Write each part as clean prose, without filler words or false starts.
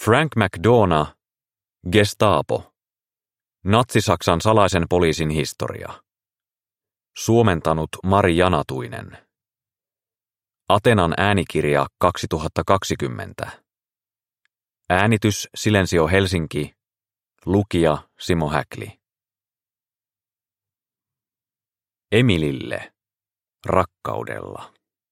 Frank McDonough, Gestapo. Natsi-Saksan salaisen poliisin historia. Suomentanut Mari Janatuinen. Atenan äänikirja 2020. Äänitys Silensio Helsinki. Lukija Simo Häkli. Emilille. Rakkaudella.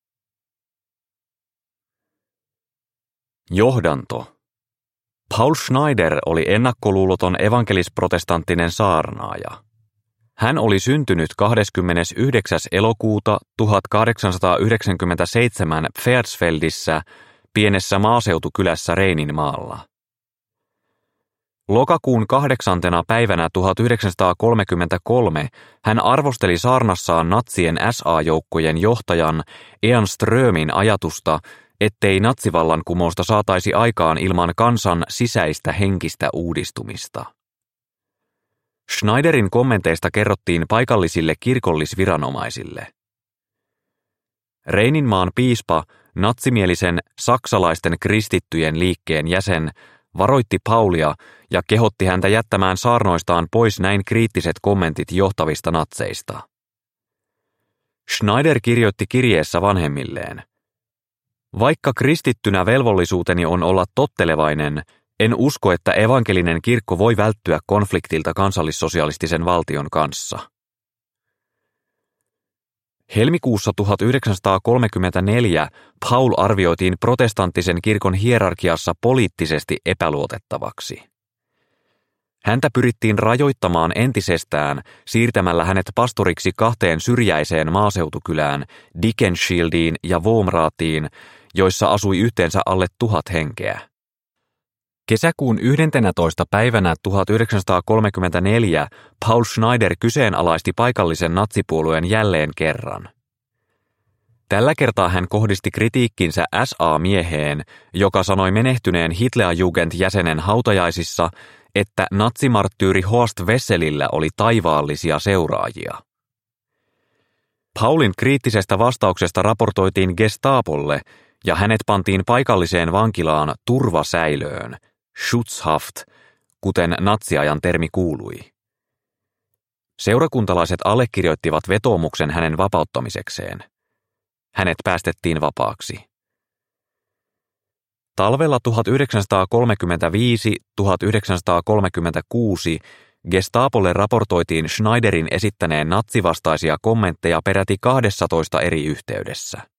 Johdanto. Paul Schneider oli ennakkoluuloton evankelis-protestanttinen saarnaaja. Hän oli syntynyt 29. elokuuta 1897 Pfärsfeldissä, pienessä maaseutukylässä Reininmaalla. Lokakuun 8. päivänä 1933 hän arvosteli saarnassaan natsien SA-joukkojen johtajan Ean Strömin ajatusta, ettei natsivallankumousta saataisi aikaan ilman kansan sisäistä henkistä uudistumista. Schneiderin kommenteista kerrottiin paikallisille kirkollisviranomaisille. Reininmaan piispa, natsimielisen saksalaisten kristittyjen liikkeen jäsen, varoitti Paulia ja kehotti häntä jättämään saarnoistaan pois näin kriittiset kommentit johtavista natseista. Schneider kirjoitti kirjeessä vanhemmilleen: "Vaikka kristittynä velvollisuuteni on olla tottelevainen, en usko, että evankelinen kirkko voi välttyä konfliktilta kansallissosialistisen valtion kanssa." Helmikuussa 1934 Paul arvioitiin protestanttisen kirkon hierarkiassa poliittisesti epäluotettavaksi. Häntä pyrittiin rajoittamaan entisestään siirtämällä hänet pastoriksi 2 syrjäiseen maaseutukylään, Dickenshieldiin ja Womraatiin, joissa asui yhteensä alle 1000 henkeä. Kesäkuun 11. päivänä 1934 Paul Schneider kyseenalaisti paikallisen natsipuolueen jälleen kerran. Tällä kertaa hän kohdisti kritiikkinsä SA-mieheen, joka sanoi menehtyneen Hitlerjugend-jäsenen hautajaisissa, että natsimarttyyri Horst Wesselillä oli taivaallisia seuraajia. Paulin kriittisestä vastauksesta raportoitiin Gestapolle ja hänet pantiin paikalliseen vankilaan turvasäilöön, Schutzhaft, kuten natsiajan termi kuului. Seurakuntalaiset allekirjoittivat vetoomuksen hänen vapauttamisekseen. Hänet päästettiin vapaaksi. Talvella 1935–1936 Gestapolle raportoitiin Schneiderin esittäneen natsivastaisia kommentteja peräti 12 eri yhteydessä.